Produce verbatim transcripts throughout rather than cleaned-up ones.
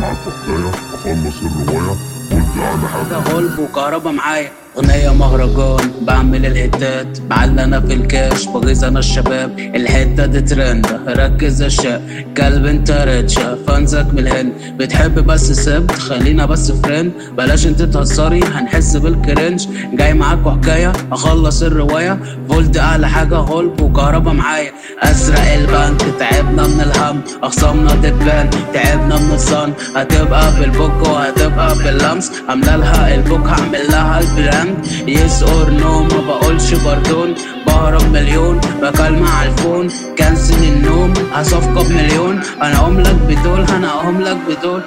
معاك حكاية أخلص الرواية قلت أعلى حاجة غلب وكهربا معايا أغنية مهرجان بعمل الهتات بعلى أنا في الكاش بغيظ أنا الشباب الحتة دي ترند ركز يا شاب كلب انت ريتشا فانزك من الهند بتحب بس سبت خلينا بس فريند بلاش انت تهزري هنحس بالكرنج جاي معاكوا حكاية أخلص الرواية فولت أعلى حاجة غلب وكهربا معايا أسرق البنك تعبنا من الهم أخصامنا تبان تعبنا من الصن هتبقى بالبوك وهتبقى باللمس عاملالها البوك هعمل لها البراند يس اور نو ما بقولش باردون بهرب مليون بكلمة على الفون كنسل النوم هصفقة بمليون انا اقوم لك بدول انا اقوم لك بدول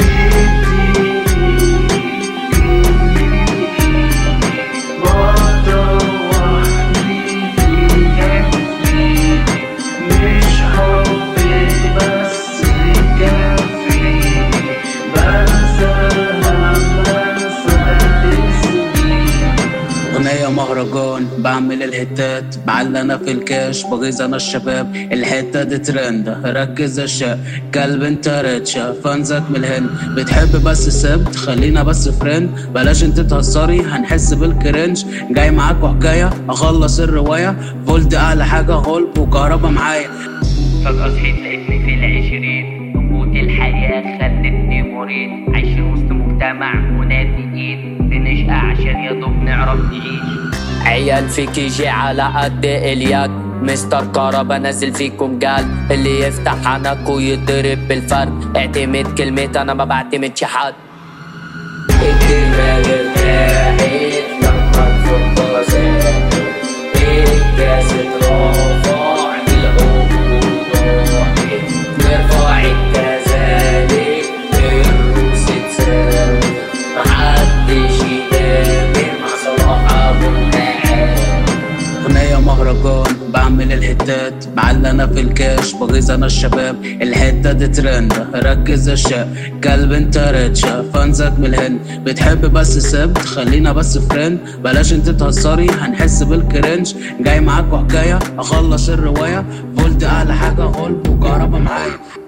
أغنية مهرجان بعمل الهتات بعلى أنا في الكاش بغيظ أنا الشباب الحتة دي ترند ركز يا شاب كلب انت ريتشا فانزك من الهند بتحب بس سبت خلينا بس فريند بلاش انت تهزري هنحس بالكرنج جاي معاكوا حكاية أخلص الرواية فولت أعلى حاجة غلب وكهربا معايا فجأة صحيت لقيتني في العشرين ضغوط الحياة خلتني مريض عايشين وسط مجتمع منافقين بنشقى عشان يا دوب نعرف نعيش عيال في كيجي على قد اليد مستر كهربا نازل فيكم قال اللي يفتح عنك ويضرب بالفرد اعتمد كلمة انا ما بعتمدش حد الدماغ ارتاحت لما تفضل ساكت الكاس اترفع العقول راحت نرفع الكذلك الروس تساوي محدش يتامر مع صلاح ابو النعام أغنية مهرجان بعمل الهتات بعلى أنا في الكاش بغيظ أنا الشباب الحتة دي ترند ركز يا شاب كلب انت ريتشا فانزك من الهند بتحب بس سبت خلينا بس فريند بلاش انت تهزري هنحس بالكرنج جاي معاكوا حكاية أخلص الرواية فولت أعلى حاجة غلب وكهربا معايا